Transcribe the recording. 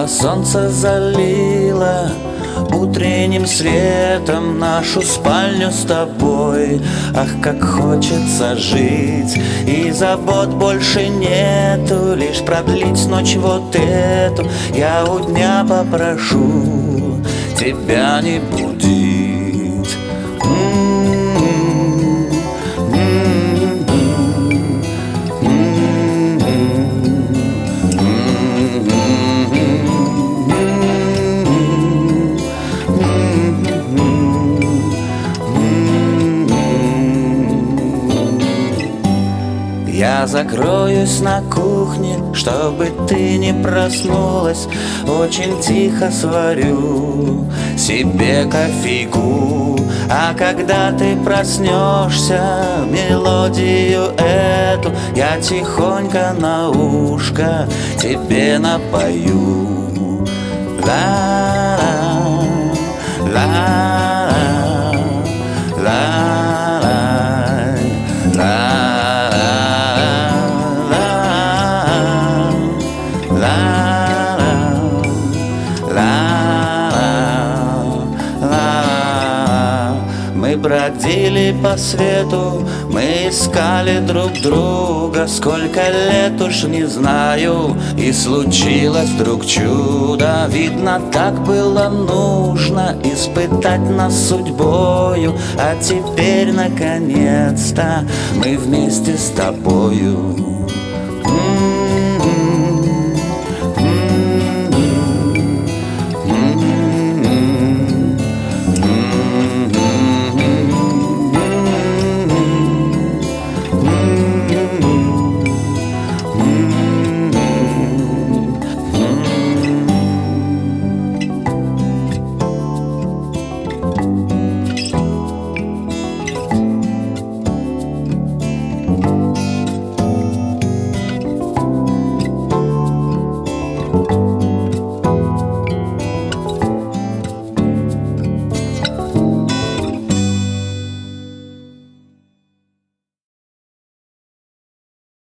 Снова солнце залило утренним светом нашу спальню с тобой. Ах, как хочется жить, и забот больше нету, лишь продлить ночь вот эту. Я у дня попрошу тебя не будить. Я закроюсь на кухне, чтобы ты не проснулась. Очень тихо сварю себе кофейку. А когда ты проснешься, мелодию эту я тихонько на ушко тебе напою. Мы бродили по свету, мы искали друг друга. Сколько лет уж не знаю, и случилось вдруг чудо. Видно, так было нужно испытать нас судьбою. А теперь, наконец-то, мы вместе с тобою.